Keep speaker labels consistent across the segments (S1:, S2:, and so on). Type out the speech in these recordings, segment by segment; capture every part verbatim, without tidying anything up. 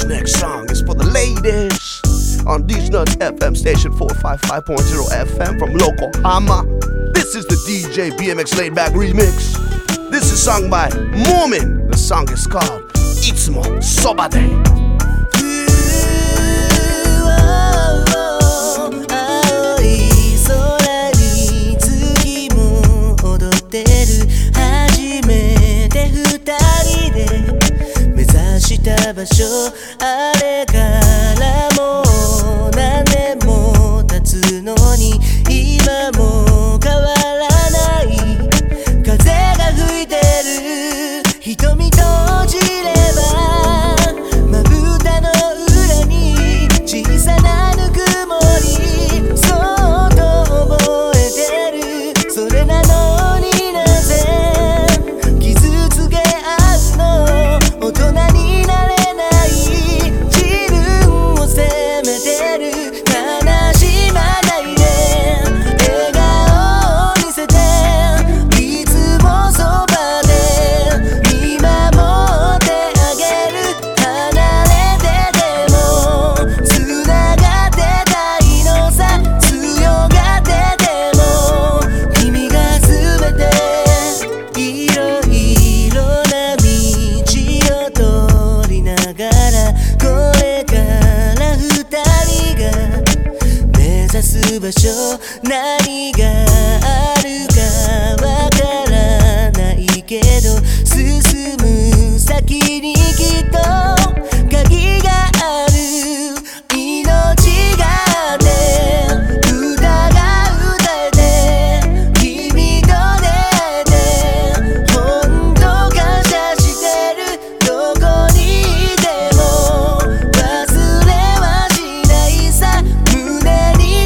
S1: next song is for the ladies on These Nuts F M station four fifty-five point zero F M from Yokohama. This is the D J B M X Laid Back remix. This is sung by Moomin. The song is called Itsumo Sobade.
S2: 場所あれからもう何年も経つのに今も変わらない風が吹いてる瞳閉じればまぶたの裏に小さなぬくもりそっと覚えてるそれなのになぜ傷つけ合うの大人になれ場所何があるかわからないけど進む先にきっと鍵がある命があって歌が歌えて君と出会えて本当感謝してるどこにいても忘れはしないさ胸に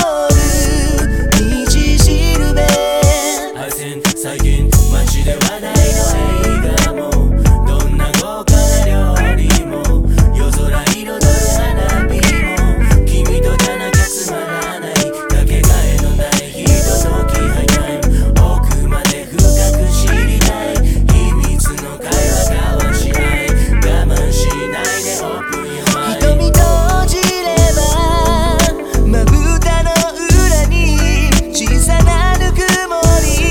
S2: 最近街で話題の映画もどんな豪華な料理も夜空彩る花火も君とじゃなきゃつまらないかけがえのないひとときハイタイム奥まで深く知りたい秘密の会話交わし合い我慢しないでオープンよ瞳閉じればまぶたの裏に小さなぬくもり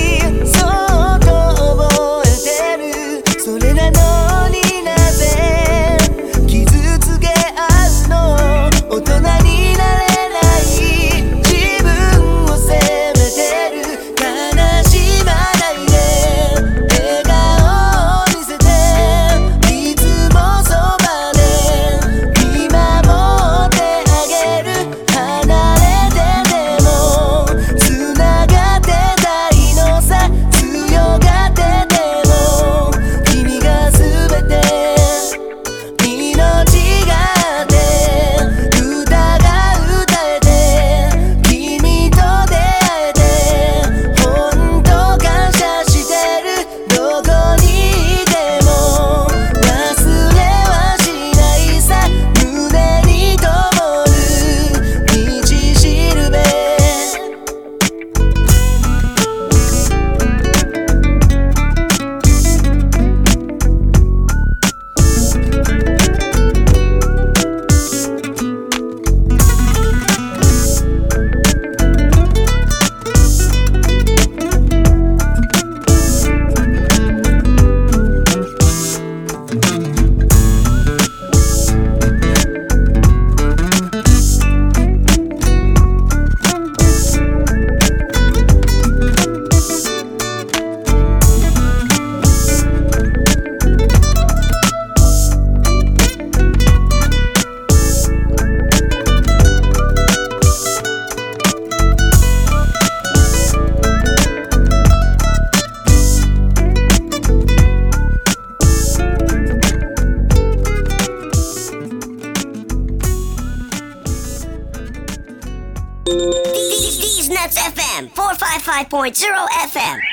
S2: それなのになぜ傷つけ合うの大人になれない自分を責めてる悲しまないで笑顔を見せていつもそばで見守ってあげる離れてでもつながってたいのさ強がってても君が全て命があって歌が歌えて君と出会えて本当感謝してるどこにいても忘れはしないさ胸に灯る道しるべ
S3: These Nuts F M four fifty-five point zero F M